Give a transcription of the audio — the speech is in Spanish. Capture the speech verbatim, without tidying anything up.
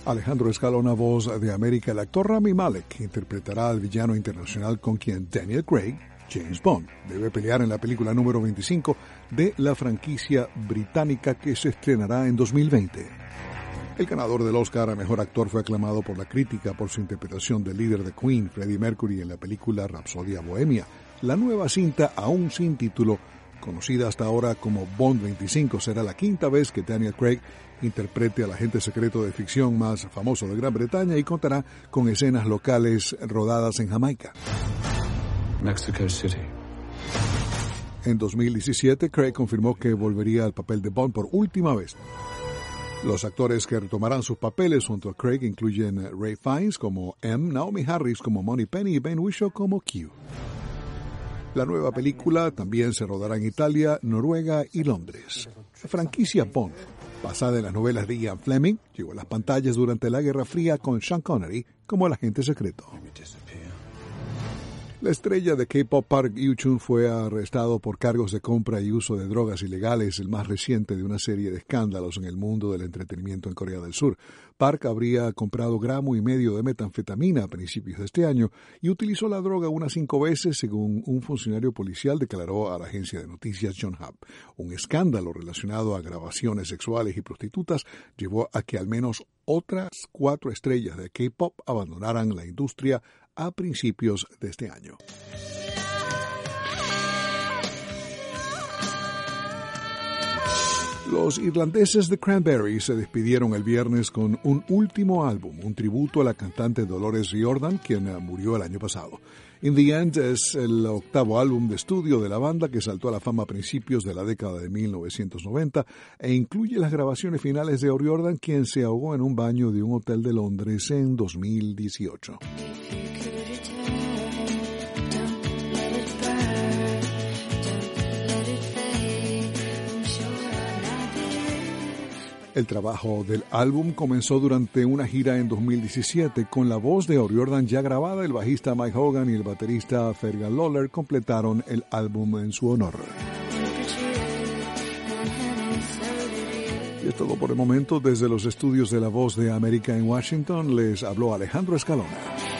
Alejandro Escalona, voz de América. El actor Rami Malek interpretará al villano internacional con quien Daniel Craig, James Bond, debe pelear en la película número veinticinco de la franquicia británica que se estrenará en dos mil veinte. El ganador del Oscar a Mejor Actor fue aclamado por la crítica por su interpretación del líder de Queen, Freddie Mercury, en la película Rapsodia Bohemia. La nueva cinta, aún sin título, conocida hasta ahora como Bond veinticinco, será la quinta vez que Daniel Craig interprete al agente secreto de ficción más famoso de Gran Bretaña y contará con escenas locales rodadas en Jamaica. Mexico City. En dos mil diecisiete, Craig confirmó que volvería al papel de Bond por última vez. Los actores que retomarán sus papeles junto a Craig incluyen Ray Fiennes como M, Naomi Harris como Moneypenny y Ben Whishaw como Q. La nueva película también se rodará en Italia, Noruega y Londres. La franquicia Bond, basada en las novelas de Ian Fleming, llegó a las pantallas durante la Guerra Fría con Sean Connery como el agente secreto. La estrella de K-pop Park Yu-chun fue arrestado por cargos de compra y uso de drogas ilegales, el más reciente de una serie de escándalos en el mundo del entretenimiento en Corea del Sur. Park habría comprado gramo y medio de metanfetamina a principios de este año y utilizó la droga unas cinco veces, según un funcionario policial declaró a la agencia de noticias Yonhap. Un escándalo relacionado a grabaciones sexuales y prostitutas llevó a que al menos otras cuatro estrellas de K-pop abandonaran la industria a principios de este año. Los irlandeses The Cranberries se despidieron el viernes con un último álbum, un tributo a la cantante Dolores Riordan, quien murió el año pasado. In the End es el octavo álbum de estudio de la banda que saltó a la fama a principios de la década de mil novecientos noventa e incluye las grabaciones finales de O'Riordan, quien se ahogó en un baño de un hotel de Londres en dos mil dieciocho. El trabajo del álbum comenzó durante una gira en dos mil diecisiete. Con la voz de O'Riordan ya grabada, el bajista Mike Hogan y el baterista Fergal Lawler completaron el álbum en su honor. Y es todo por el momento. Desde los estudios de La Voz de América en Washington, les habló Alejandro Escalona.